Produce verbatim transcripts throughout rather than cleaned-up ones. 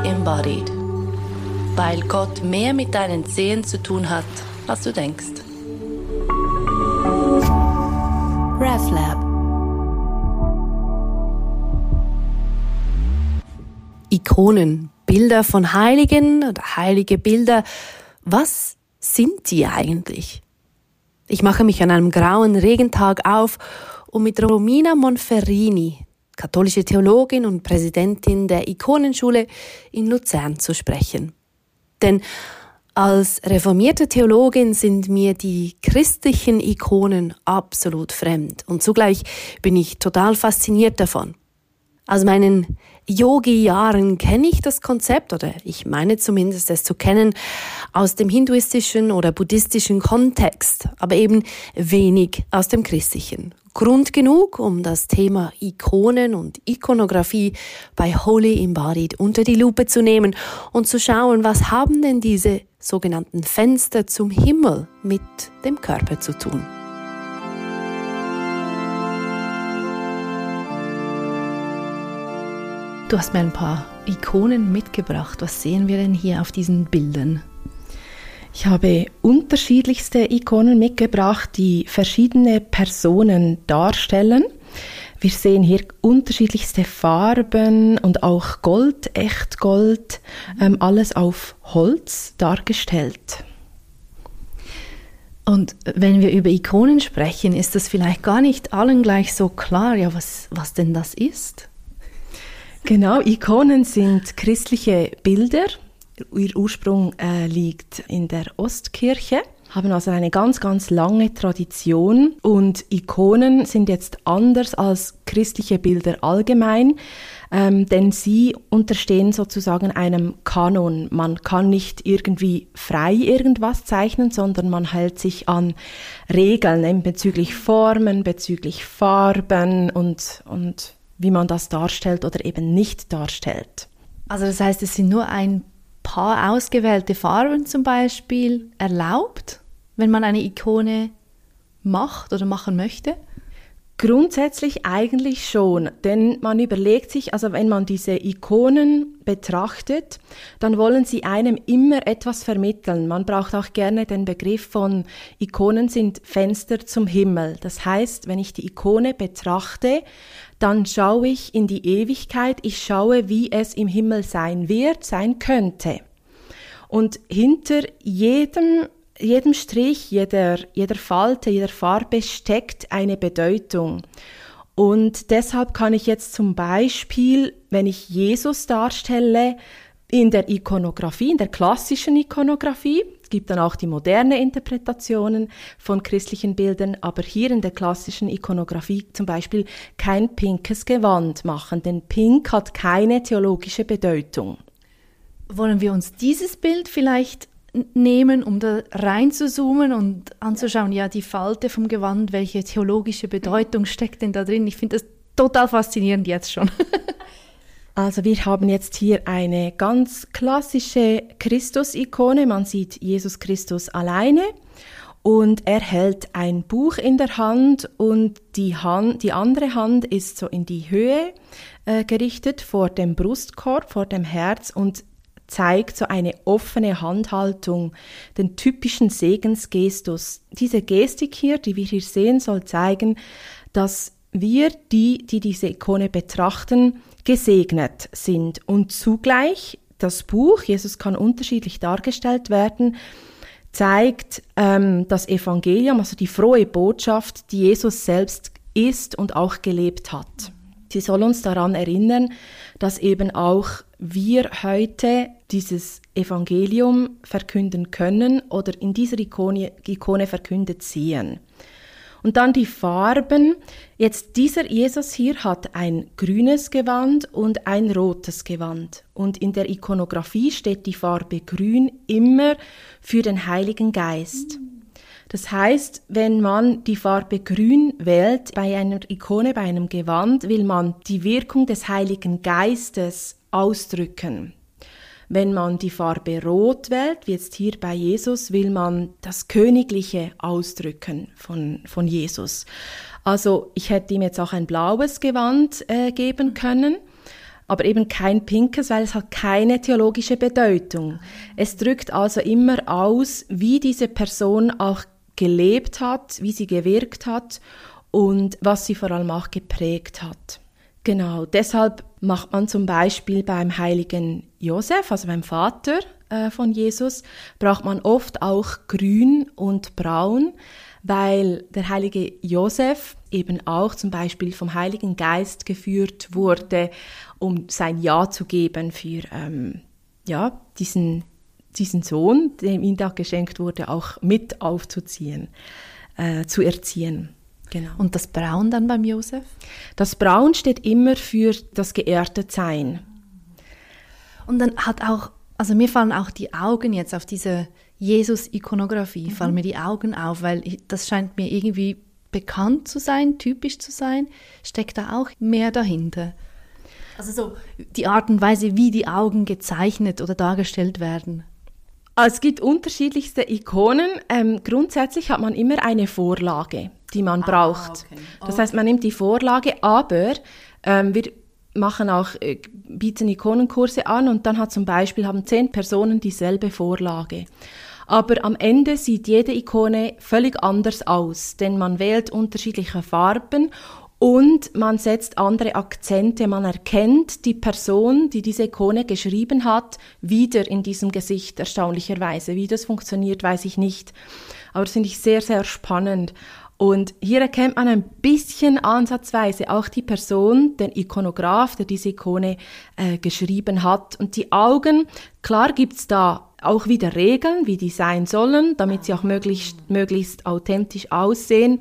embodied. Weil Gott mehr mit deinen Zehen zu tun hat, als du denkst. RevLab. Ikonen, Bilder von Heiligen oder heilige Bilder. Was sind die eigentlich? Ich mache mich an einem grauen Regentag auf, um mit Romina Monferrini, katholische Theologin und Präsidentin der Ikonenschule in Luzern, zu sprechen. Denn als reformierte Theologin sind mir die christlichen Ikonen absolut fremd und zugleich bin ich total fasziniert davon. Aus meinen Yogi-Jahren kenne ich das Konzept, oder ich meine zumindest es zu kennen, aus dem hinduistischen oder buddhistischen Kontext, aber eben wenig aus dem christlichen. Grund genug, um das Thema Ikonen und Ikonografie bei Holy Embodied unter die Lupe zu nehmen und zu schauen, was haben denn diese sogenannten Fenster zum Himmel mit dem Körper zu tun. Du hast mir ein paar Ikonen mitgebracht. Was sehen wir denn hier auf diesen Bildern? Ich habe unterschiedlichste Ikonen mitgebracht, die verschiedene Personen darstellen. Wir sehen hier unterschiedlichste Farben und auch Gold, Echtgold, ähm, alles auf Holz dargestellt. Und wenn wir über Ikonen sprechen, ist das vielleicht gar nicht allen gleich so klar, ja, was, was denn das ist? Genau, Ikonen sind christliche Bilder. Ihr Ursprung äh, liegt in der Ostkirche, haben also eine ganz, ganz lange Tradition. Und Ikonen sind jetzt anders als christliche Bilder allgemein, ähm, denn sie unterstehen sozusagen einem Kanon. Man kann nicht irgendwie frei irgendwas zeichnen, sondern man hält sich an Regeln, eben bezüglich Formen, bezüglich Farben und, und wie man das darstellt oder eben nicht darstellt. Also das heißt, es sind nur ein paar ausgewählte Farben zum Beispiel erlaubt, wenn man eine Ikone macht oder machen möchte? Grundsätzlich eigentlich schon, denn man überlegt sich, also wenn man diese Ikonen betrachtet, dann wollen sie einem immer etwas vermitteln. Man braucht auch gerne den Begriff von Ikonen sind Fenster zum Himmel. Das heißt, wenn ich die Ikone betrachte, dann schaue ich in die Ewigkeit, ich schaue, wie es im Himmel sein wird, sein könnte. Und hinter jedem jedem Strich, jeder, jeder Falte, jeder Farbe steckt eine Bedeutung. Und deshalb kann ich jetzt zum Beispiel, wenn ich Jesus darstelle, in der Ikonografie, in der klassischen Ikonografie, es gibt dann auch die moderne Interpretationen von christlichen Bildern, aber hier in der klassischen Ikonografie zum Beispiel kein pinkes Gewand machen, denn pink hat keine theologische Bedeutung. Wollen wir uns dieses Bild vielleicht nehmen, um da rein zu zoomen und anzuschauen, ja, die Falte vom Gewand, welche theologische Bedeutung steckt denn da drin? Ich finde das total faszinierend jetzt schon. Also wir haben jetzt hier eine ganz klassische Christus-Ikone. Man sieht Jesus Christus alleine und er hält ein Buch in der Hand und die Hand, die andere Hand ist so in die Höhe äh, gerichtet vor dem Brustkorb, vor dem Herz und zeigt so eine offene Handhaltung, den typischen Segensgestus. Diese Gestik hier, die wir hier sehen, soll zeigen, dass wir, die, die diese Ikone betrachten, gesegnet sind. Und zugleich das Buch, Jesus kann unterschiedlich dargestellt werden, zeigt ähm, das Evangelium, also die frohe Botschaft, die Jesus selbst ist und auch gelebt hat. Sie soll uns daran erinnern, dass eben auch wir heute dieses Evangelium verkünden können oder in dieser Ikone, Ikone verkündet sehen. Und dann die Farben. Jetzt dieser Jesus hier hat ein grünes Gewand und ein rotes Gewand. Und in der Ikonografie steht die Farbe grün immer für den Heiligen Geist. Das heißt, wenn man die Farbe grün wählt bei einer Ikone, bei einem Gewand, will man die Wirkung des Heiligen Geistes ausdrücken. Wenn man die Farbe rot wählt, wie jetzt hier bei Jesus, will man das Königliche ausdrücken von, von Jesus. Also ich hätte ihm jetzt auch ein blaues Gewand äh, geben können. aber eben kein pinkes, weil es hat keine theologische Bedeutung. Es drückt also immer aus, wie diese Person auch gelebt hat, wie sie gewirkt hat und was sie vor allem auch geprägt hat. Genau, deshalb macht man zum Beispiel beim heiligen Josef, also beim Vater äh, von Jesus, braucht man oft auch grün und braun, weil der heilige Josef eben auch zum Beispiel vom Heiligen Geist geführt wurde, um sein Ja zu geben für ähm, ja, diesen, diesen Sohn, dem ihm da geschenkt wurde, auch mit aufzuziehen, äh, zu erziehen. Genau. Und das Braun dann beim Josef? Das Braun steht immer für das Geerdetetsein. Und dann hat auch, also mir fallen auch die Augen jetzt auf diese Jesus-Ikonografie, mhm. fallen mir die Augen auf, weil ich, das scheint mir irgendwie bekannt zu sein, typisch zu sein. Steckt da auch mehr dahinter? Also so die Art und Weise, wie die Augen gezeichnet oder dargestellt werden. Es gibt unterschiedlichste Ikonen. Ähm, grundsätzlich hat man immer eine Vorlage, die man ah, braucht. Okay. Das okay. heißt, man nimmt die Vorlage, aber ähm, wir machen auch, äh, bieten Ikonenkurse an und dann hat zum Beispiel, haben zehn Personen dieselbe Vorlage. Aber am Ende sieht jede Ikone völlig anders aus, denn man wählt unterschiedliche Farben und man setzt andere Akzente. Man erkennt die Person, die diese Ikone geschrieben hat, wieder in diesem Gesicht, erstaunlicherweise. Wie das funktioniert, weiß ich nicht. Aber das finde ich sehr, sehr spannend. Und hier erkennt man ein bisschen ansatzweise auch die Person, den Ikonograf, der diese Ikone äh, geschrieben hat. Und die Augen, klar gibt's da auch wieder Regeln, wie die sein sollen, damit sie auch möglichst, möglichst authentisch aussehen.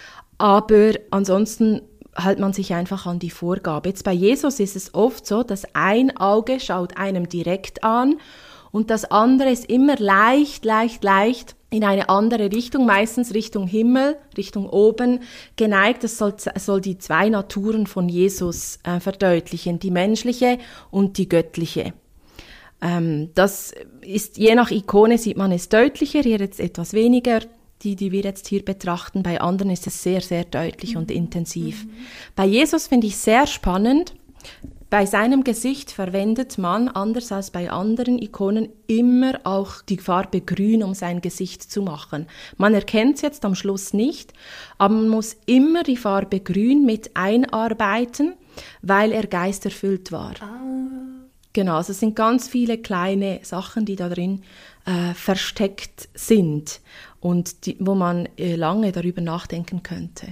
Aber ansonsten hält man sich einfach an die Vorgabe. Jetzt bei Jesus ist es oft so, dass ein Auge schaut einem direkt an und das andere ist immer leicht, leicht, leicht in eine andere Richtung, meistens Richtung Himmel, Richtung oben geneigt. Das soll, soll die zwei Naturen von Jesus äh, verdeutlichen, die menschliche und die göttliche. Ähm, das ist, je nach Ikone sieht man es deutlicher, hier jetzt etwas weniger. Die, die wir jetzt hier betrachten, bei anderen ist es sehr, sehr deutlich mhm. und intensiv. Mhm. Bei Jesus finde ich sehr spannend, bei seinem Gesicht verwendet man, anders als bei anderen Ikonen, immer auch die Farbe Grün, um sein Gesicht zu machen. Man erkennt es jetzt am Schluss nicht, aber man muss immer die Farbe Grün mit einarbeiten, weil er geisterfüllt war. Ah. Genau, also es sind ganz viele kleine Sachen, die da drin äh, versteckt sind und die, wo man äh, lange darüber nachdenken könnte.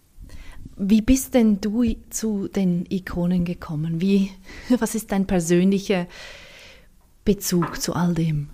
Wie bist denn du zu den Ikonen gekommen? Wie, was ist dein persönlicher Bezug zu all dem?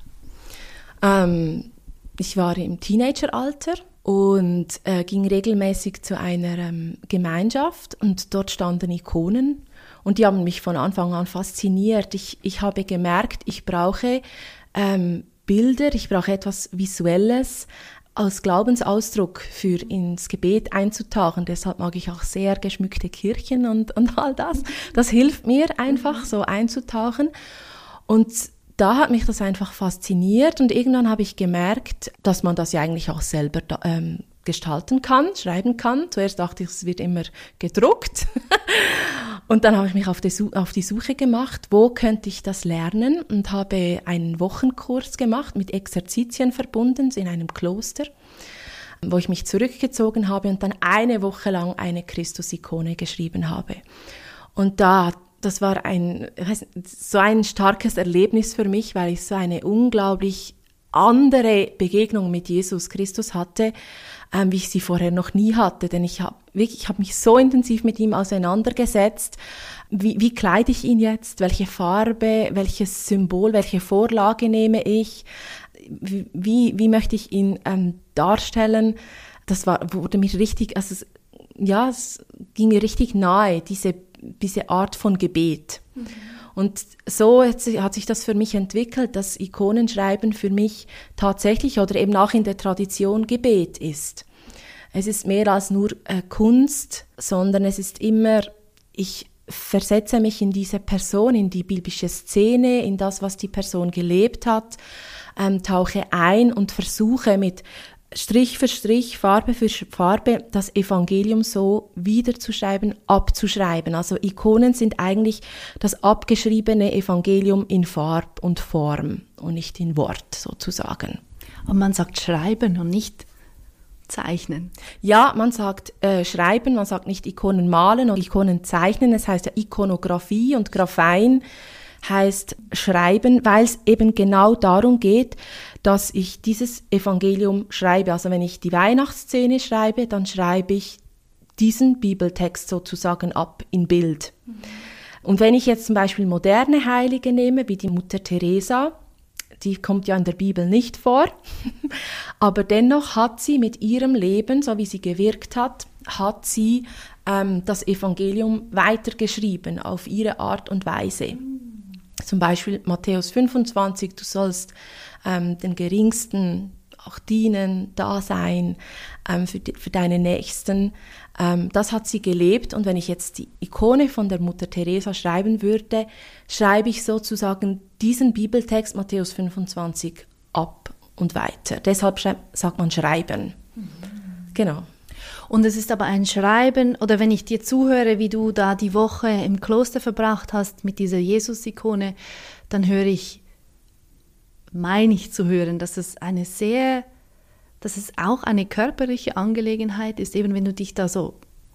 Ähm, ich war im Teenageralter und äh, ging regelmäßig zu einer ähm, Gemeinschaft und dort standen Ikonen. Und die haben mich von Anfang an fasziniert. Ich, ich habe gemerkt, ich brauche ähm, Bilder, ich brauche etwas Visuelles als Glaubensausdruck für ins Gebet einzutauchen. Deshalb mag ich auch sehr geschmückte Kirchen und, und all das. Das hilft mir einfach, so einzutauchen. Und da hat mich das einfach fasziniert und irgendwann habe ich gemerkt, dass man das ja eigentlich auch selber da, ähm, gestalten kann, schreiben kann. Zuerst dachte ich, es wird immer gedruckt. Und dann habe ich mich auf die, auf die Suche gemacht, wo könnte ich das lernen und habe einen Wochenkurs gemacht, mit Exerzitien verbunden in einem Kloster, wo ich mich zurückgezogen habe und dann eine Woche lang eine Christus-Ikone geschrieben habe. Und da, das war ein, so ein starkes Erlebnis für mich, weil ich so eine unglaublich andere Begegnung mit Jesus Christus hatte, ähm, wie ich sie vorher noch nie hatte. Denn ich habe wirklich, ich habe mich so intensiv mit ihm auseinandergesetzt. Wie, wie kleide ich ihn jetzt? Welche Farbe? Welches Symbol? Welche Vorlage nehme ich? Wie, wie, wie möchte ich ihn ähm, darstellen? Das war, wurde mir richtig, also es, ja, es ging mir richtig nahe, diese, diese Art von Gebet. Mhm. Und so hat sich das für mich entwickelt, dass Ikonenschreiben für mich tatsächlich oder eben auch in der Tradition Gebet ist. Es ist mehr als nur äh, Kunst, sondern es ist immer, ich versetze mich in diese Person, in die biblische Szene, in das, was die Person gelebt hat, ähm, tauche ein und versuche mit Strich für Strich, Farbe für Farbe, das Evangelium so wiederzuschreiben, abzuschreiben. Also Ikonen sind eigentlich das abgeschriebene Evangelium in Farb und Form und nicht in Wort sozusagen. Und man sagt schreiben und nicht zeichnen. Ja, man sagt äh, schreiben, man sagt nicht Ikonen malen und Ikonen zeichnen. Es heißt ja Ikonographie und Graphein heißt schreiben, weil es eben genau darum geht, dass ich dieses Evangelium schreibe. Also wenn ich die Weihnachtsszene schreibe, dann schreibe ich diesen Bibeltext sozusagen ab in Bild. Mhm. Und wenn ich jetzt zum Beispiel moderne Heilige nehme, wie die Mutter Teresa, die kommt ja in der Bibel nicht vor, aber dennoch hat sie mit ihrem Leben, so wie sie gewirkt hat, hat sie ähm, das Evangelium weitergeschrieben auf ihre Art und Weise. Zum Beispiel Matthäus fünfundzwanzig, du sollst ähm, den Geringsten auch dienen, da sein ähm, für, die, für deine Nächsten. Ähm, das hat sie gelebt und wenn ich jetzt die Ikone von der Mutter Teresa schreiben würde, schreibe ich sozusagen diesen Bibeltext Matthäus fünfundzwanzig ab und weiter. Deshalb schreib, sagt man schreiben. Mhm. Genau. Und es ist aber ein Schreiben, oder wenn ich dir zuhöre, wie du da die Woche im Kloster verbracht hast mit dieser Jesus-Ikone, dann höre ich, meine ich zu hören, dass es eine sehr, dass es auch eine körperliche Angelegenheit ist, eben wenn du dich da so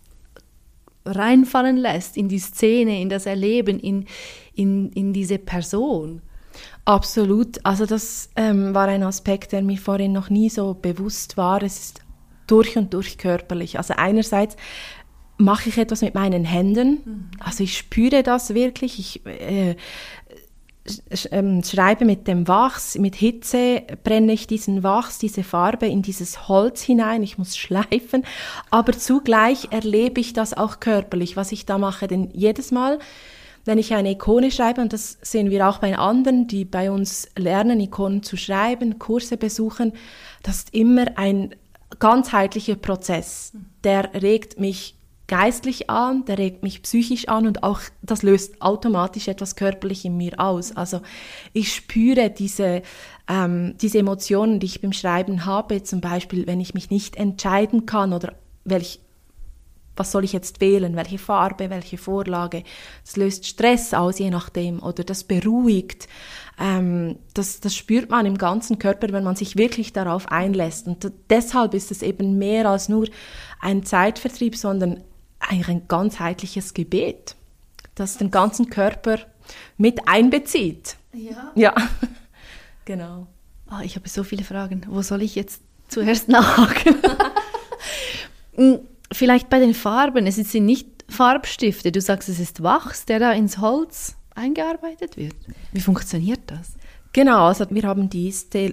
reinfallen lässt in die Szene, in das Erleben, in, in, in diese Person. Absolut. Also das ähm, war ein Aspekt, der mir vorhin noch nie so bewusst war. Es ist durch und durch körperlich. Also einerseits mache ich etwas mit meinen Händen, mhm. also ich spüre das wirklich, ich äh, sch- äh, schreibe mit dem Wachs, mit Hitze brenne ich diesen Wachs, diese Farbe in dieses Holz hinein, ich muss schleifen, aber zugleich erlebe ich das auch körperlich, was ich da mache, denn jedes Mal, wenn ich eine Ikone schreibe, und das sehen wir auch bei anderen, die bei uns lernen, Ikonen zu schreiben, Kurse besuchen, das ist immer ein ganzheitlicher Prozess, der regt mich geistlich an, der regt mich psychisch an und auch das löst automatisch etwas körperlich in mir aus. Also ich spüre diese, ähm, diese Emotionen, die ich beim Schreiben habe, zum Beispiel, wenn ich mich nicht entscheiden kann oder welch, was soll ich jetzt wählen, welche Farbe, welche Vorlage. Das löst Stress aus, je nachdem, oder das beruhigt. Ähm, das, das spürt man im ganzen Körper, wenn man sich wirklich darauf einlässt. Und deshalb ist es eben mehr als nur ein Zeitvertrieb, sondern eigentlich ein ganzheitliches Gebet, das den ganzen Körper mit einbezieht. Ja. Ja, genau. Oh, ich habe so viele Fragen. Wo soll ich jetzt zuerst nachhaken? Vielleicht bei den Farben. Es sind nicht Farbstifte. Du sagst, es ist Wachs, der da ins Holz eingearbeitet wird. Wie funktioniert das? Genau, also wir haben die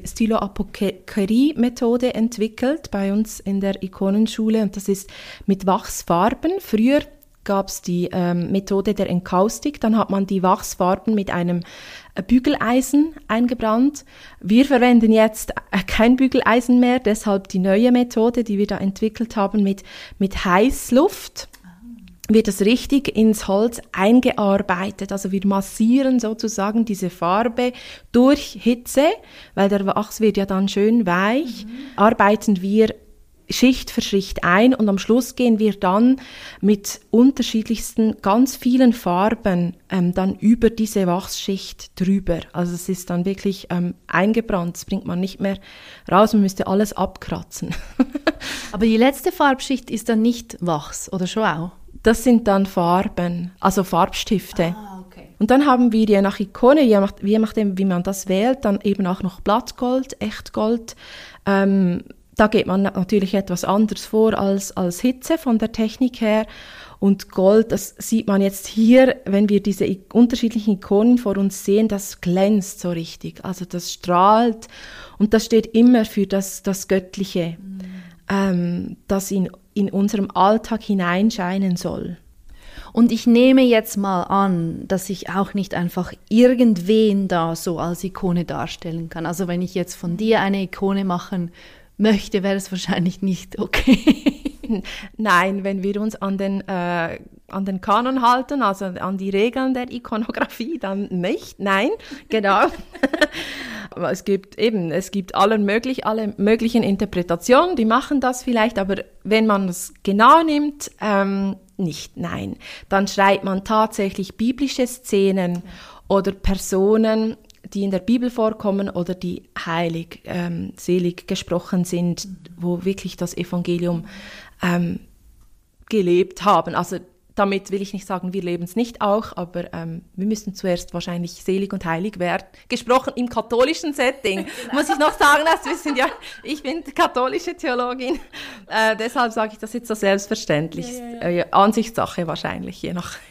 Stylo-Apokerie-Methode entwickelt bei uns in der Ikonenschule und das ist mit Wachsfarben. Früher gab es die ähm, Methode der Enkaustik, dann hat man die Wachsfarben mit einem äh, Bügeleisen eingebrannt. Wir verwenden jetzt äh, kein Bügeleisen mehr, deshalb die neue Methode, die wir da entwickelt haben mit, mit Heißluft. Wird das richtig ins Holz eingearbeitet. Also wir massieren sozusagen diese Farbe durch Hitze, weil der Wachs wird ja dann schön weich, mhm. arbeiten wir Schicht für Schicht ein und am Schluss gehen wir dann mit unterschiedlichsten, ganz vielen Farben ähm, dann über diese Wachsschicht drüber. Also es ist dann wirklich ähm, eingebrannt, das bringt man nicht mehr raus, man müsste alles abkratzen. Aber die letzte Farbschicht ist dann nicht Wachs, oder schon auch? Das sind dann Farben, also Farbstifte. Ah, okay. Und dann haben wir je nach Ikone, je, nach, je nachdem, wie man das wählt, dann eben auch noch Blattgold, Echtgold. Ähm, da geht man natürlich etwas anders vor als, als Hitze von der Technik her. Und Gold, das sieht man jetzt hier, wenn wir diese I- unterschiedlichen Ikonen vor uns sehen, das glänzt so richtig. Also das strahlt und das steht immer für das, das Göttliche, mhm. ähm, das in in unserem Alltag hineinscheinen soll. Und ich nehme jetzt mal an, dass ich auch nicht einfach irgendwen da so als Ikone darstellen kann. Also wenn ich jetzt von dir eine Ikone machen möchte, wäre es wahrscheinlich nicht okay. Nein, wenn wir uns an den, äh, an den Kanon halten, also an die Regeln der Ikonografie, dann nicht. Nein, genau. Es gibt eben, es gibt alle, möglich, alle möglichen Interpretationen, die machen das vielleicht, aber wenn man es genau nimmt, ähm, nicht, nein. Dann schreibt man tatsächlich biblische Szenen oder Personen, die in der Bibel vorkommen oder die heilig, ähm, selig gesprochen sind, wo wirklich das Evangelium ähm, gelebt haben. Also damit will ich nicht sagen, wir leben es nicht auch, aber ähm, wir müssen zuerst wahrscheinlich selig und heilig werden. Gesprochen im katholischen Setting, genau. Muss ich noch sagen, das wissen ja, ich bin katholische Theologin, äh, deshalb sage ich das jetzt so selbstverständlich. Ja, ja, ja. Äh, Ansichtssache wahrscheinlich, je nach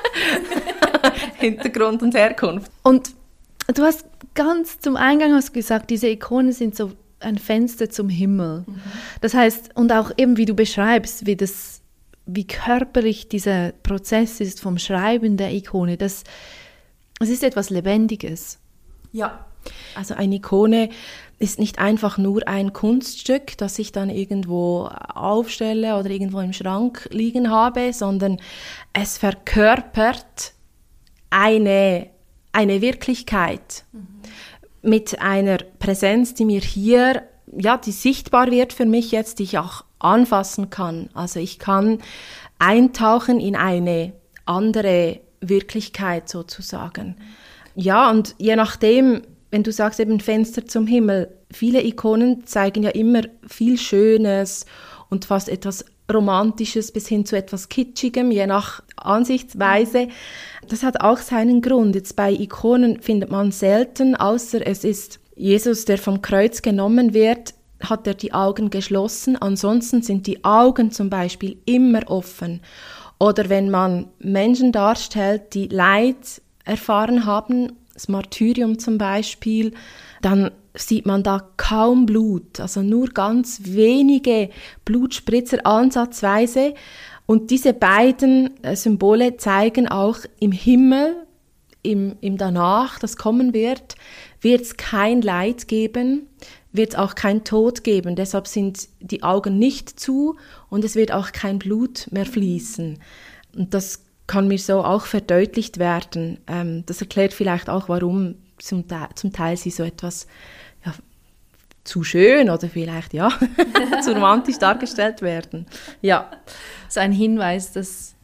Hintergrund und Herkunft. Und du hast ganz zum Eingang hast gesagt, diese Ikonen sind so ein Fenster zum Himmel. Mhm. Das heißt, und auch eben, wie du beschreibst, wie das wie körperlich dieser Prozess ist vom Schreiben der Ikone, das, es ist etwas Lebendiges. Ja, also eine Ikone ist nicht einfach nur ein Kunststück, das ich dann irgendwo aufstelle oder irgendwo im Schrank liegen habe, sondern es verkörpert eine, eine Wirklichkeit mhm. mit einer Präsenz, die mir hier, ja, die sichtbar wird für mich jetzt, die ich auch anfassen kann. Also ich kann eintauchen in eine andere Wirklichkeit sozusagen. Ja, und je nachdem, wenn du sagst eben Fenster zum Himmel, viele Ikonen zeigen ja immer viel Schönes und fast etwas Romantisches bis hin zu etwas Kitschigem, je nach Ansichtsweise. Das hat auch seinen Grund. Jetzt bei Ikonen findet man selten, außer es ist Jesus, der vom Kreuz genommen wird, hat er die Augen geschlossen. Ansonsten sind die Augen zum Beispiel immer offen. Oder wenn man Menschen darstellt, die Leid erfahren haben, das Martyrium zum Beispiel, dann sieht man da kaum Blut, also nur ganz wenige Blutspritzer ansatzweise. Und diese beiden Symbole zeigen auch im Himmel, im, im Danach, das kommen wird, wird es kein Leid geben, wird es auch kein Tod geben. Deshalb sind die Augen nicht zu und es wird auch kein Blut mehr fließen. Und das kann mir so auch verdeutlicht werden. Ähm, das erklärt vielleicht auch, warum zum Teil, zum Teil sie so etwas ja, zu schön oder vielleicht ja zu romantisch dargestellt werden. Ja, so ein Hinweis, dass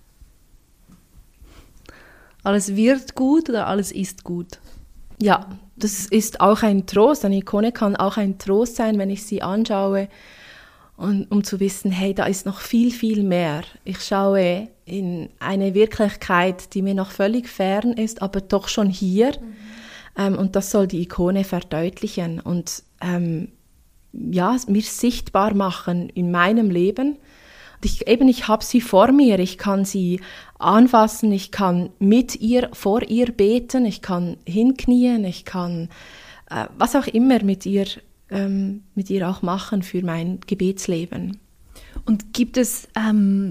alles wird gut oder alles ist gut. Ja, das ist auch ein Trost. Eine Ikone kann auch ein Trost sein, wenn ich sie anschaue, und, um zu wissen, hey, da ist noch viel, viel mehr. Ich schaue in eine Wirklichkeit, die mir noch völlig fern ist, aber doch schon hier. Mhm. Ähm, und das soll die Ikone verdeutlichen und ähm, ja, mir sichtbar machen in meinem Leben. Und ich, eben, ich habe sie vor mir, ich kann sie anfassen, ich kann mit ihr, vor ihr beten, ich kann hinknien, ich kann äh, was auch immer mit ihr, ähm, mit ihr auch machen für mein Gebetsleben. Und gibt es ähm,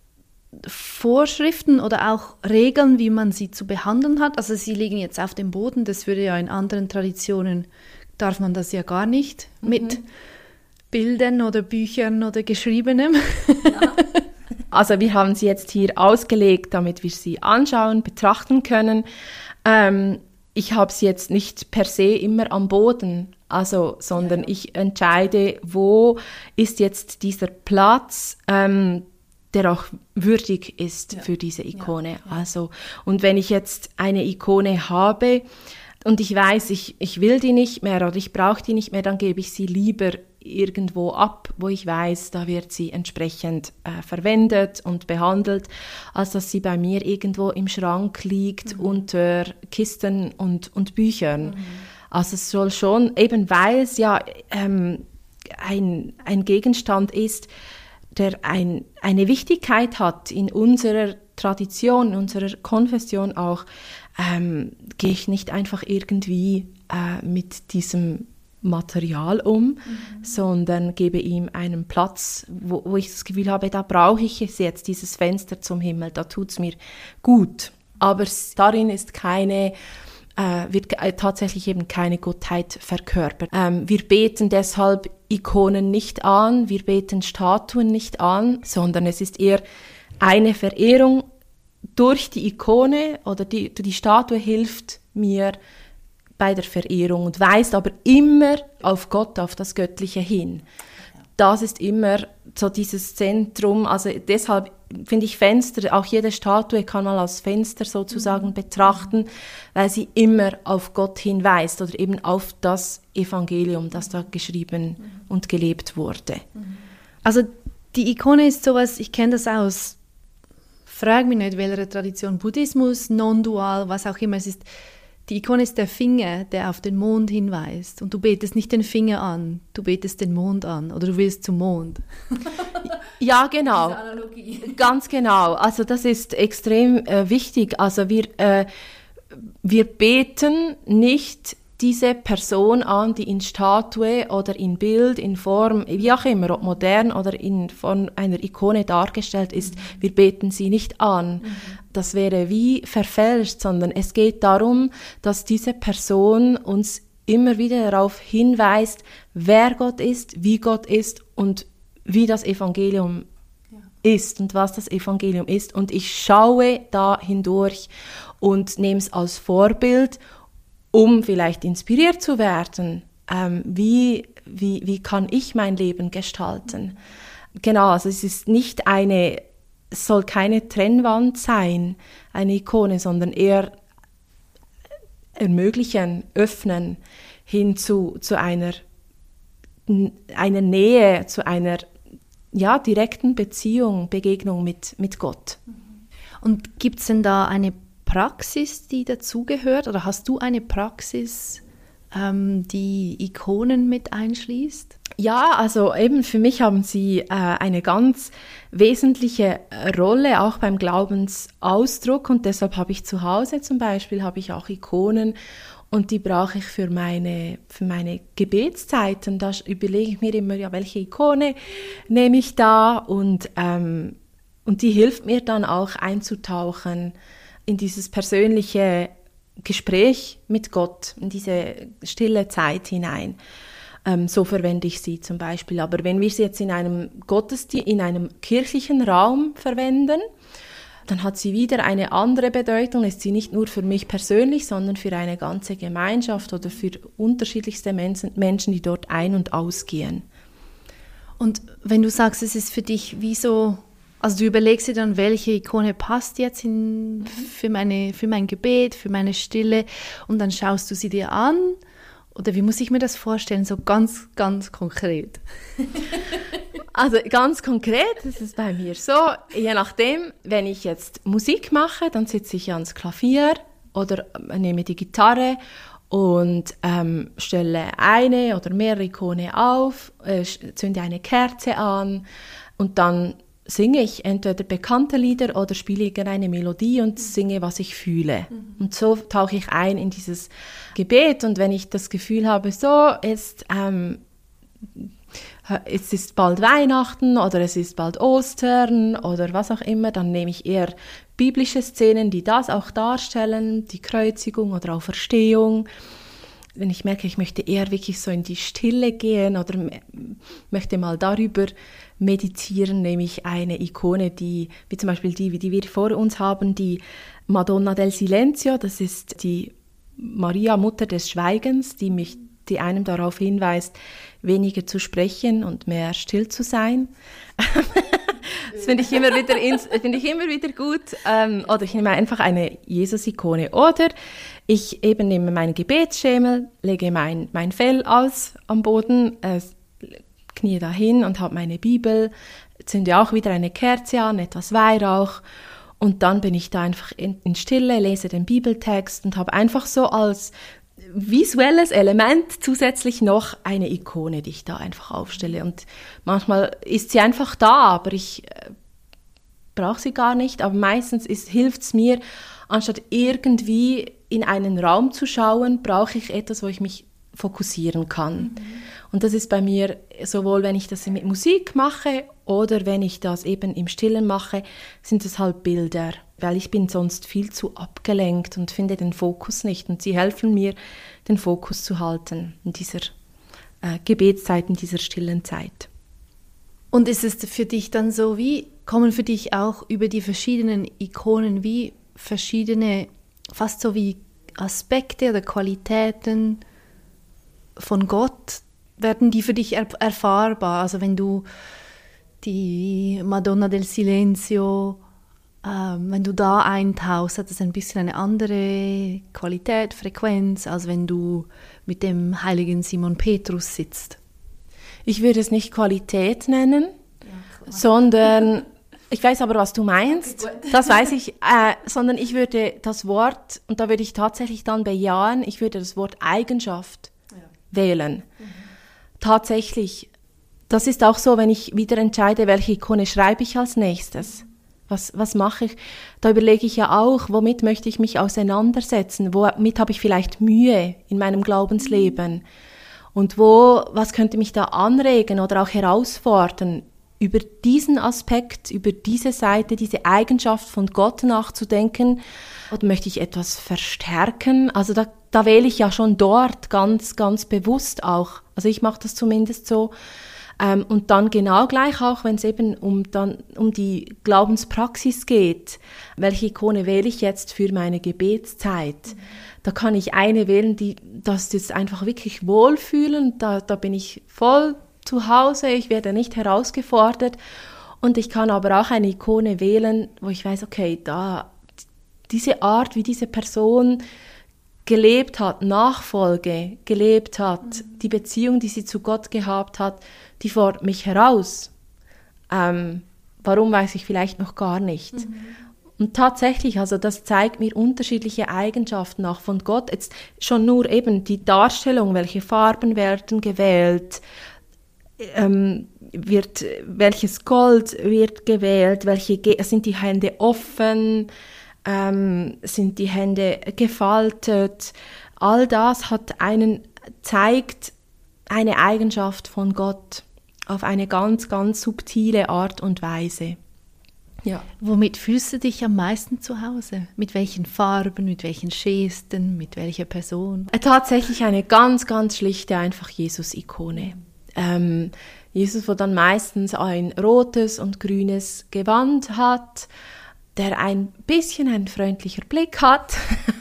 Vorschriften oder auch Regeln, wie man sie zu behandeln hat? Also sie liegen jetzt auf dem Boden, das würde ja in anderen Traditionen, darf man das ja gar nicht mhm. mit Bildern oder Büchern oder Geschriebenem. Ja. Also wir haben sie jetzt hier ausgelegt, damit wir sie anschauen, betrachten können. Ähm, ich habe sie jetzt nicht per se immer am Boden, also, sondern ja, ja. ich entscheide, wo ist jetzt dieser Platz, ähm, der auch würdig ist ja. für diese Ikone. Ja. Ja. Also, und wenn ich jetzt eine Ikone habe und ich weiß, ich, ich will die nicht mehr oder ich brauche die nicht mehr, dann gebe ich sie lieber irgendwo ab, wo ich weiß, da wird sie entsprechend äh, verwendet und behandelt, als dass sie bei mir irgendwo im Schrank liegt, mhm. unter Kisten und, und Büchern. Mhm. Also es soll schon, eben weil es ja ähm, ein, ein Gegenstand ist, der ein, eine Wichtigkeit hat in unserer Tradition, in unserer Konfession auch, ähm, gehe ich nicht einfach irgendwie äh, mit diesem Material um, mhm. sondern gebe ihm einen Platz, wo, wo ich das Gefühl habe, da brauche ich es jetzt, dieses Fenster zum Himmel, da tut es mir gut. Aber darin ist keine, äh, wird äh, tatsächlich eben keine Gottheit verkörpert. Ähm, wir beten deshalb Ikonen nicht an, wir beten Statuen nicht an, sondern es ist eher eine Verehrung durch die Ikone oder die, die Statue hilft mir, bei der Verehrung und weist aber immer auf Gott, auf das Göttliche hin. Das ist immer so dieses Zentrum, also deshalb finde ich Fenster, auch jede Statue kann man als Fenster sozusagen mhm. betrachten, weil sie immer auf Gott hinweist oder eben auf das Evangelium, das da geschrieben mhm. und gelebt wurde. Also die Ikone ist sowas, ich kenne das aus, frag mich nicht, welche Tradition, Buddhismus, non-dual, was auch immer es ist. Die Ikone ist der Finger, der auf den Mond hinweist. Und du betest nicht den Finger an, du betest den Mond an oder du willst zum Mond. Ja, genau. Diese Analogie. Ganz genau. Also das ist extrem äh, wichtig. Also wir, äh, wir beten nicht diese Person an, die in Statue oder in Bild, in Form, wie auch immer, ob modern oder in Form einer Ikone dargestellt ist. Mhm. Wir beten sie nicht an. Mhm. Das wäre wie verfälscht, sondern es geht darum, dass diese Person uns immer wieder darauf hinweist, wer Gott ist, wie Gott ist und wie das Evangelium ja. ist und was das Evangelium ist. Und ich schaue da hindurch und nehme es als Vorbild, um vielleicht inspiriert zu werden, ähm, wie, wie, wie kann ich mein Leben gestalten. Genau, also es ist nicht eine, es soll keine Trennwand sein, eine Ikone, sondern eher ermöglichen, öffnen hin zu, zu einer, einer Nähe, zu einer ja, direkten Beziehung, Begegnung mit, mit Gott. Und gibt es denn da eine Praxis, die dazugehört? Oder hast du eine Praxis, ähm, die Ikonen mit einschließt? Ja, also eben für mich haben sie äh, eine ganz wesentliche Rolle, auch beim Glaubensausdruck. Und deshalb habe ich zu Hause zum Beispiel, habe ich auch Ikonen und die brauche ich für meine, für meine Gebetszeiten. Da überlege ich mir immer, ja, welche Ikone nehme ich da? Und, ähm, und die hilft mir dann auch einzutauchen in dieses persönliche Gespräch mit Gott, in diese stille Zeit hinein. Ähm, so verwende ich sie zum Beispiel. Aber wenn wir sie jetzt in einem Gottesdienst, in einem kirchlichen Raum verwenden, dann hat sie wieder eine andere Bedeutung. Ist sie nicht nur für mich persönlich, sondern für eine ganze Gemeinschaft oder für unterschiedlichste Menschen, Menschen, die dort ein- und ausgehen. Und wenn du sagst, es ist für dich wie so, also du überlegst dir dann, welche Ikone passt jetzt in, für, meine, für mein Gebet, für meine Stille und dann schaust du sie dir an. Oder wie muss ich mir das vorstellen, so ganz, ganz konkret? Also ganz konkret, das ist bei mir so, je nachdem, wenn ich jetzt Musik mache, dann sitze ich ans Klavier oder nehme die Gitarre und ähm, stelle eine oder mehrere Ikone auf, äh, zünde eine Kerze an und dann singe ich entweder bekannte Lieder oder spiele irgendeine Melodie und singe, was ich fühle. Mhm. Und so tauche ich ein in dieses Gebet. Und wenn ich das Gefühl habe, so, jetzt, ähm, es ist bald Weihnachten oder es ist bald Ostern oder was auch immer, dann nehme ich eher biblische Szenen, die das auch darstellen, die Kreuzigung oder Auferstehung. Wenn ich merke, ich möchte eher wirklich so in die Stille gehen oder m- möchte mal darüber meditieren, nehme ich eine Ikone, die, wie zum Beispiel die, die wir vor uns haben, die Madonna del Silenzio, das ist die Maria, Mutter des Schweigens, die mich, die einem darauf hinweist, weniger zu sprechen und mehr still zu sein. Das finde ich immer wieder, finde ich immer wieder gut. Ähm, oder ich nehme einfach eine Jesus-Ikone. Oder ich eben nehme meinen Gebetsschemel, lege mein, mein Fell aus am Boden, äh, knie dahin und habe meine Bibel, zünde auch wieder eine Kerze an, etwas Weihrauch. Und dann bin ich da einfach in, in Stille, lese den Bibeltext und habe einfach so als visuelles Element zusätzlich noch eine Ikone, die ich da einfach aufstelle. Und manchmal ist sie einfach da, aber ich äh, brauche sie gar nicht. Aber meistens hilft es mir, anstatt irgendwie in einen Raum zu schauen, brauche ich etwas, wo ich mich fokussieren kann. Mhm. Und das ist bei mir sowohl, wenn ich das mit Musik mache oder wenn ich das eben im Stillen mache, sind es halt Bilder, weil ich bin sonst viel zu abgelenkt und finde den Fokus nicht. Und sie helfen mir, den Fokus zu halten in dieser äh, Gebetszeit, in dieser stillen Zeit. Und ist es für dich dann so, wie kommen für dich auch über die verschiedenen Ikonen wie verschiedene, fast so wie Aspekte oder Qualitäten von Gott, werden die für dich er- erfahrbar? Also wenn du die Madonna del Silenzio, ähm, wenn du da eintauchst, hat das ein bisschen eine andere Qualität, Frequenz, als wenn du mit dem heiligen Simon Petrus sitzt. Ich würde es nicht Qualität nennen, ja, sondern, ich weiß aber, was du meinst, das weiß ich, äh, sondern ich würde das Wort, und da würde ich tatsächlich dann bejahen, ich würde das Wort Eigenschaft ja. wählen. Mhm. Tatsächlich, das ist auch so, wenn ich wieder entscheide, welche Ikone schreibe ich als nächstes. Was, was mache ich? Da überlege ich ja auch, womit möchte ich mich auseinandersetzen? Womit habe ich vielleicht Mühe in meinem Glaubensleben? Und wo, was könnte mich da anregen oder auch herausfordern, über diesen Aspekt, über diese Seite, diese Eigenschaft von Gott nachzudenken? Oder möchte ich etwas verstärken? Also da, da wähle ich ja schon dort ganz, ganz bewusst auch. Also ich mache das zumindest so. Ähm, und dann genau gleich auch, wenn es eben um, dann, um die Glaubenspraxis geht. Welche Ikone wähle ich jetzt für meine Gebetszeit? Mhm. Da kann ich eine wählen, die das jetzt einfach wirklich wohlfühlen. Da, da bin ich voll zu Hause, ich werde nicht herausgefordert. Und ich kann aber auch eine Ikone wählen, wo ich weiß, okay, da diese Art, wie diese Person gelebt hat, Nachfolge gelebt hat, mhm. die Beziehung, die sie zu Gott gehabt hat, die fordert mich heraus. Ähm, warum, weiß ich vielleicht noch gar nicht. Mhm. Und tatsächlich, also das zeigt mir unterschiedliche Eigenschaften auch von Gott. Jetzt schon nur eben die Darstellung, welche Farben werden gewählt, ähm, wird, welches Gold wird gewählt, welche Ge- sind die Hände offen, ähm, sind die Hände gefaltet. All das hat einen, zeigt eine Eigenschaft von Gott auf eine ganz, ganz subtile Art und Weise. Ja. Womit fühlst du dich am meisten zu Hause? Mit welchen Farben, mit welchen Gesten, mit welcher Person? Tatsächlich eine ganz, ganz schlichte, einfach Jesus-Ikone. Ähm, Jesus, wo dann meistens ein rotes und grünes Gewand hat, der ein bisschen einen freundlicher Blick hat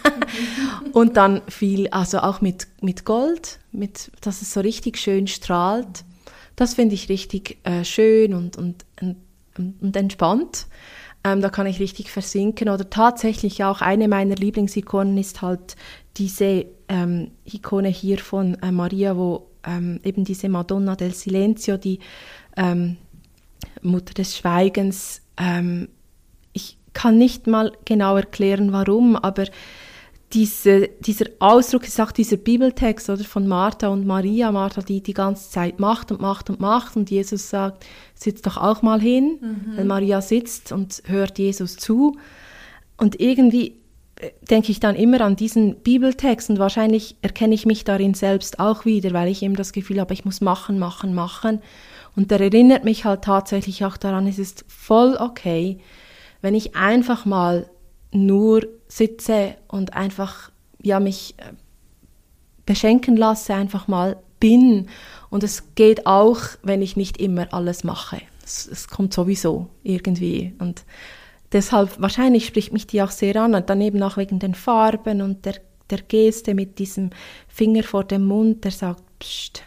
und dann viel, also auch mit, mit Gold, mit, dass es so richtig schön strahlt. Das finde ich richtig äh, schön und, und, und und entspannt. Ähm, da kann ich richtig versinken. Oder tatsächlich auch eine meiner Lieblingsikonen ist halt diese ähm, Ikone hier von äh, Maria, wo ähm, eben diese Madonna del Silenzio, die ähm, Mutter des Schweigens, ähm, ich kann nicht mal genau erklären, warum, aber Diese, dieser Ausdruck ist auch dieser Bibeltext oder, von Martha und Maria. Martha, die die ganze Zeit macht und macht und macht und Jesus sagt, sitz doch auch mal hin. Mhm. Weil Maria sitzt und hört Jesus zu. Und irgendwie denke ich dann immer an diesen Bibeltext und wahrscheinlich erkenne ich mich darin selbst auch wieder, weil ich eben das Gefühl habe, ich muss machen, machen, machen. Und der erinnert mich halt tatsächlich auch daran, es ist voll okay, wenn ich einfach mal nur sitze und einfach ja, mich beschenken lasse, einfach mal bin. Und es geht auch, wenn ich nicht immer alles mache. Es, es kommt sowieso irgendwie. Und deshalb, wahrscheinlich spricht mich die auch sehr an. Und daneben auch wegen den Farben und der, der Geste mit diesem Finger vor dem Mund, der sagt, Psst.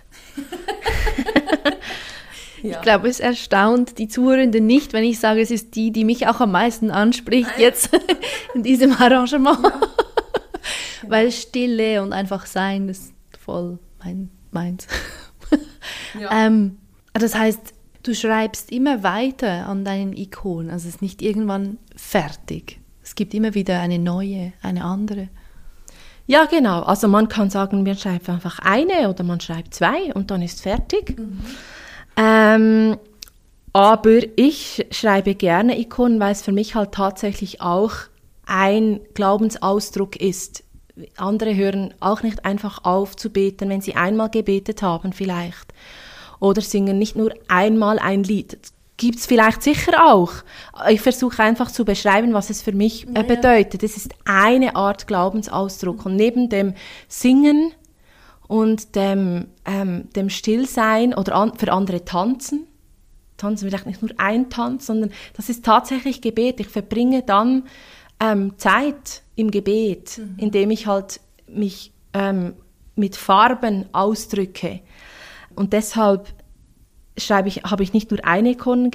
Ja. Ich glaube, es erstaunt die Zuhörenden nicht, wenn ich sage, es ist die, die mich auch am meisten anspricht, Nein. jetzt in diesem Arrangement. Ja. Genau. Weil Stille und einfach sein, das ist voll mein, meins. Ja. ähm, das heißt, du schreibst immer weiter an deinen Ikonen, also es ist nicht irgendwann fertig. Es gibt immer wieder eine neue, eine andere. Ja, genau. Also man kann sagen, man schreibt einfach eine oder man schreibt zwei und dann ist fertig. Mhm. Ähm, aber ich schreibe gerne Ikonen, weil es für mich halt tatsächlich auch ein Glaubensausdruck ist. Andere hören auch nicht einfach auf zu beten, wenn sie einmal gebetet haben vielleicht. Oder singen nicht nur einmal ein Lied. Gibt es vielleicht sicher auch. Ich versuche einfach zu beschreiben, was es für mich äh, bedeutet. Es ist eine Art Glaubensausdruck. Und neben dem Singen und dem, ähm, dem Stillsein oder an, für andere tanzen. Tanzen vielleicht nicht nur ein Tanz, sondern das ist tatsächlich Gebet. Ich verbringe dann ähm, Zeit im Gebet, mhm. indem ich halt mich ähm, mit Farben ausdrücke. Und deshalb schreibe ich, habe ich nicht nur eine Ikone,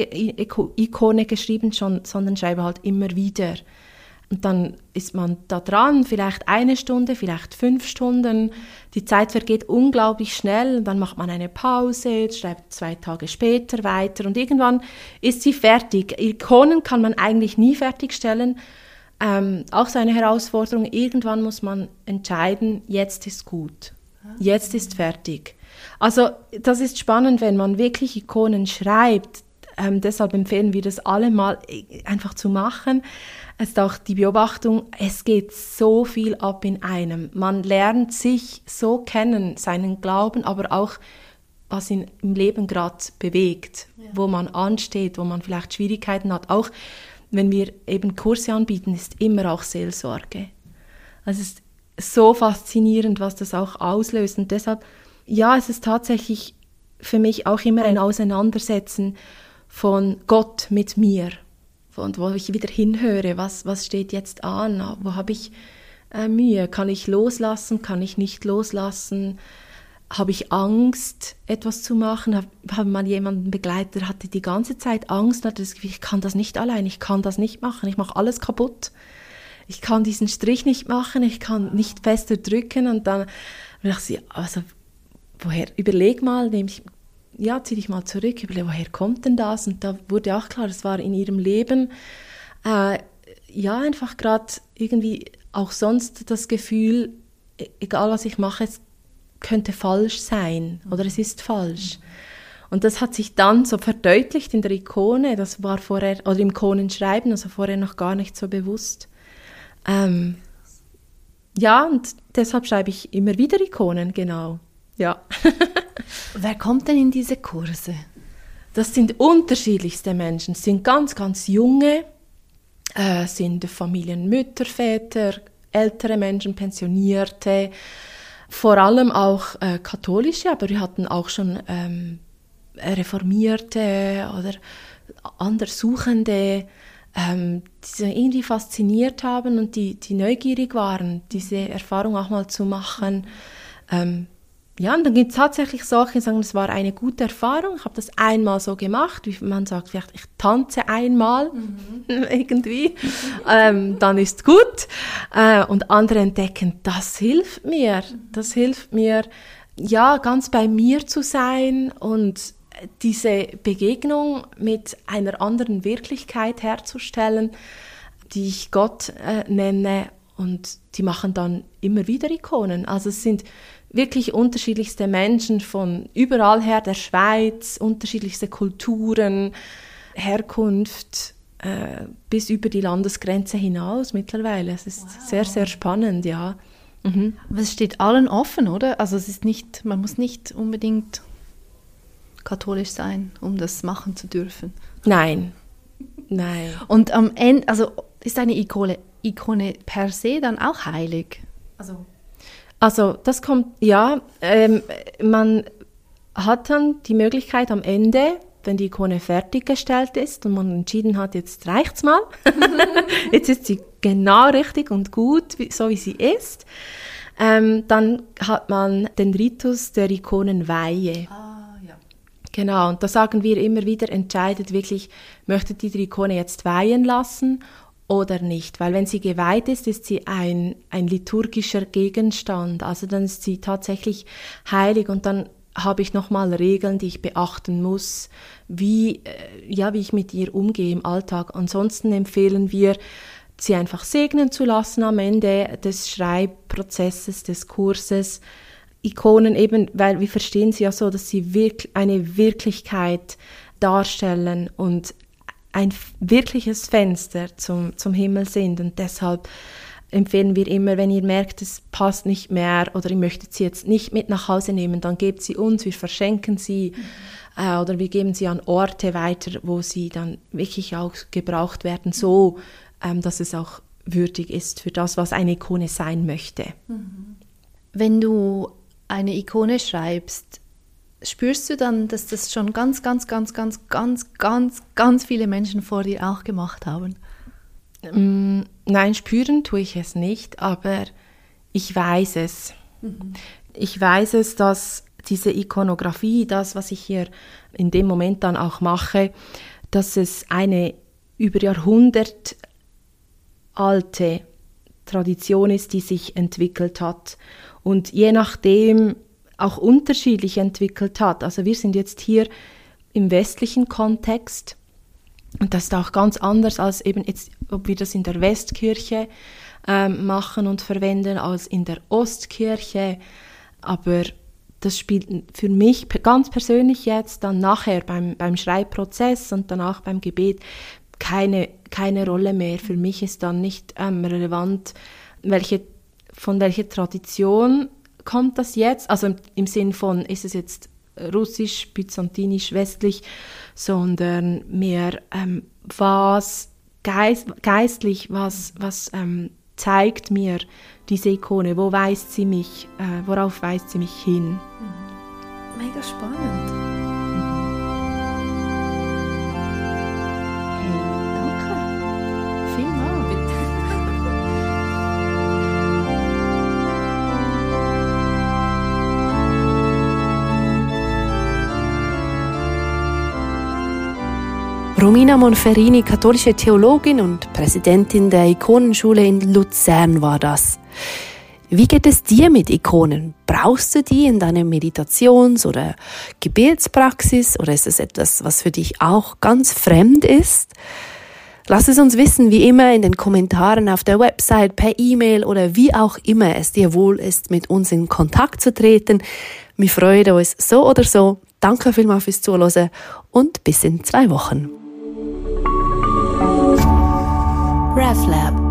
Ikone geschrieben, schon, sondern schreibe halt immer wieder. Und dann ist man da dran, vielleicht eine Stunde, vielleicht fünf Stunden. Die Zeit vergeht unglaublich schnell. Und dann macht man eine Pause, schreibt zwei Tage später weiter. Und irgendwann ist sie fertig. Ikonen kann man eigentlich nie fertigstellen. Ähm, auch so eine Herausforderung. Irgendwann muss man entscheiden, jetzt ist gut. Jetzt ist fertig. Also das ist spannend, wenn man wirklich Ikonen schreibt. Ähm, deshalb empfehlen wir das alle mal einfach zu machen. Es ist auch die Beobachtung, es geht so viel ab in einem. Man lernt sich so kennen, seinen Glauben, aber auch, was ihn im Leben gerade bewegt, ja. wo man ansteht, wo man vielleicht Schwierigkeiten hat. Auch wenn wir eben Kurse anbieten, ist immer auch Seelsorge. Also es ist so faszinierend, was das auch auslöst. Und deshalb, ja, es ist tatsächlich für mich auch immer ein Auseinandersetzen von Gott mit mir. Und wo ich wieder hinhöre, was, was steht jetzt an, wo habe ich äh, Mühe, kann ich loslassen, kann ich nicht loslassen, habe ich Angst, etwas zu machen, habe hab mal jemanden begleitet, der hatte die ganze Zeit Angst, hatte das Gefühl, ich kann das nicht allein, ich kann das nicht machen, ich mache alles kaputt, ich kann diesen Strich nicht machen, ich kann nicht fester drücken und dann dachte ich, also woher, überleg mal, nehme ich ja, zieh dich mal zurück, überlege, woher kommt denn das? Und da wurde auch klar, das war in ihrem Leben, äh, ja, einfach gerade irgendwie auch sonst das Gefühl, egal was ich mache, es könnte falsch sein oder es ist falsch. Und das hat sich dann so verdeutlicht in der Ikone, das war vorher, oder im Ikonenschreiben, also vorher noch gar nicht so bewusst. Ähm, ja, und deshalb schreibe ich immer wieder Ikonen, genau, ja. Wer kommt denn in diese Kurse? Das sind unterschiedlichste Menschen. Es sind ganz, ganz junge, äh, sind Familienmütter, Väter, ältere Menschen, Pensionierte, vor allem auch äh, katholische, aber wir hatten auch schon ähm, Reformierte oder Anderssuchende, ähm, die sich irgendwie fasziniert haben und die, die neugierig waren, diese Erfahrung auch mal zu machen. Ähm, Ja, und dann gibt es tatsächlich solche, die sagen, es war eine gute Erfahrung, ich habe das einmal so gemacht, wie man sagt, vielleicht ich tanze einmal, mhm. irgendwie, ähm, dann ist gut. Äh, und andere entdecken, das hilft mir, das hilft mir, ja, ganz bei mir zu sein und diese Begegnung mit einer anderen Wirklichkeit herzustellen, die ich Gott äh, nenne, und die machen dann immer wieder Ikonen. Also es sind wirklich unterschiedlichste Menschen von überall her, der Schweiz, unterschiedlichste Kulturen, Herkunft, äh, bis über die Landesgrenze hinaus mittlerweile. Es ist wow. sehr, sehr spannend, ja. Mhm. Aber es steht allen offen, oder? Also es ist nicht, man muss nicht unbedingt katholisch sein, um das machen zu dürfen. Nein, nein. Und am Ende, also ist eine Ikone, Ikone per se dann auch heilig? Also Also das kommt, ja, ähm, man hat dann die Möglichkeit am Ende, wenn die Ikone fertiggestellt ist und man entschieden hat, jetzt reicht's mal, jetzt ist sie genau richtig und gut, wie, so wie sie ist, ähm, dann hat man den Ritus der Ikonenweihe. Ah, ja. Genau, und da sagen wir immer wieder, entscheidet wirklich, möchtet ihr die Ikone jetzt weihen lassen oder nicht, weil wenn sie geweiht ist, ist sie ein, ein liturgischer Gegenstand, also dann ist sie tatsächlich heilig und dann habe ich nochmal Regeln, die ich beachten muss, wie, ja, wie ich mit ihr umgehe im Alltag. Ansonsten empfehlen wir, sie einfach segnen zu lassen am Ende des Schreibprozesses, des Kurses. Ikonen eben, weil wir verstehen sie ja so, dass sie wirk- eine Wirklichkeit darstellen und ein wirkliches Fenster zum, zum Himmel sind. Und deshalb empfehlen wir immer, wenn ihr merkt, es passt nicht mehr oder ihr möchtet sie jetzt nicht mit nach Hause nehmen, dann gebt sie uns, wir verschenken sie mhm. äh, oder wir geben sie an Orte weiter, wo sie dann wirklich auch gebraucht werden, so ähm, dass es auch würdig ist für das, was eine Ikone sein möchte. Mhm. Wenn du eine Ikone schreibst, spürst du dann, dass das schon ganz, ganz, ganz, ganz, ganz, ganz, ganz viele Menschen vor dir auch gemacht haben? Mm, nein, spüren tue ich es nicht, aber ich weiß es. Mhm. Ich weiß es, dass diese Ikonografie, das, was ich hier in dem Moment dann auch mache, dass es eine über Jahrhundert alte Tradition ist, die sich entwickelt hat und je nachdem auch unterschiedlich entwickelt hat. Also wir sind jetzt hier im westlichen Kontext und das ist auch ganz anders als eben jetzt, ob wir das in der Westkirche ähm, machen und verwenden, als in der Ostkirche. Aber das spielt für mich ganz persönlich jetzt dann nachher beim, beim Schreibprozess und danach beim Gebet keine, keine Rolle mehr. Für mich ist dann nicht ähm, relevant, welche, von welcher Tradition kommt das jetzt. Also im, im Sinn von, ist es jetzt russisch, byzantinisch, westlich, sondern mehr ähm, was geist, geistlich, was, was ähm, zeigt mir diese Ikone, wo weist sie mich, äh, worauf weist sie mich hin. Mega spannend. Hey, danke. Vielmals, bitte. Romina Monferrini, katholische Theologin und Präsidentin der Ikonenschule in Luzern war das. Wie geht es dir mit Ikonen? Brauchst du die in deiner Meditations- oder Gebetspraxis oder ist es etwas, was für dich auch ganz fremd ist? Lass es uns wissen, wie immer in den Kommentaren auf der Website, per E-Mail oder wie auch immer es dir wohl ist, mit uns in Kontakt zu treten. Wir freuen uns so oder so. Danke vielmals fürs Zuhören und bis in zwei Wochen. RefLab